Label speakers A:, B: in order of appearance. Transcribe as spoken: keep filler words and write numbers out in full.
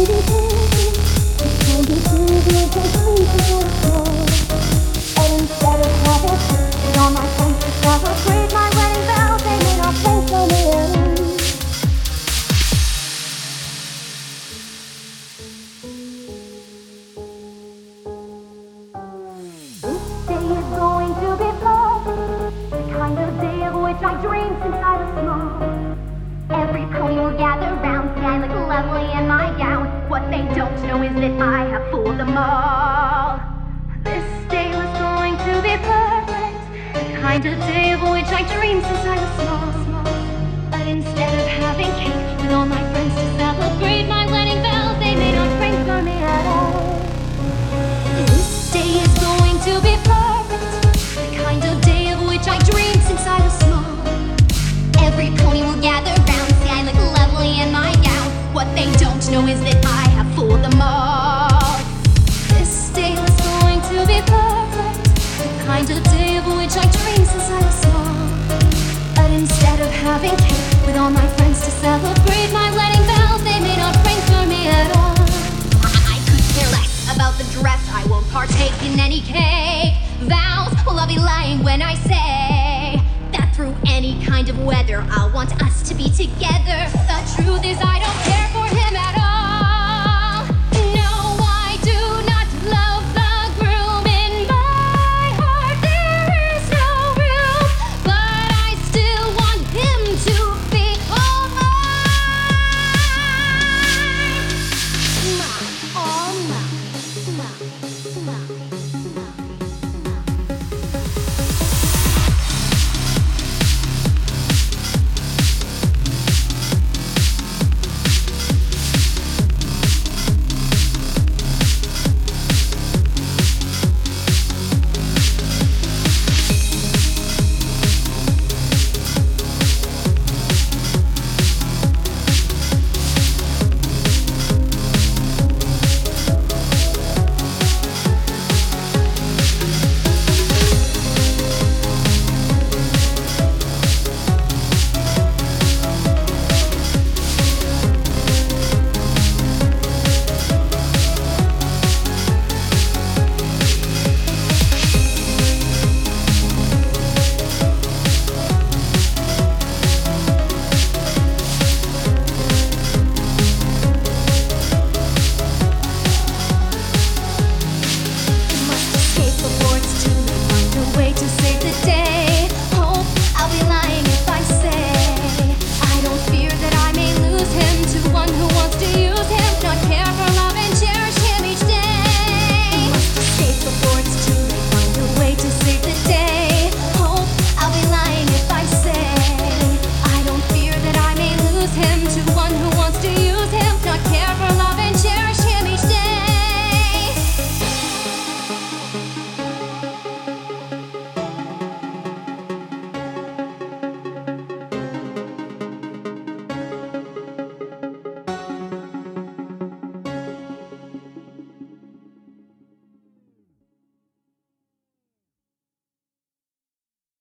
A: I dream since I was small. Every pony will gather round, see I look lovely in my gown. What they don't know is that I have fooled them all. This day was going to be perfect, the kind of day of which I dreamed since I was small. But instead of having cake with all my friends to celebrate my wedding bells, they made no ring for me at all. This day is going to be perfect, the kind of day of which I dreamed since I was small. Every pony will gather round, see I look lovely in my gown. What they don't know is that I have fooled them all. This day was going to be perfect, the kind of day of which I dreamed since I was small. But instead of having cake with all my friends to celebrate my wedding bells, they may not ring for me at all. I could care less about the dress, I won't partake in any cake. Vows, well I'll be lying when I say that through any kind of weather, I'll want us to be together.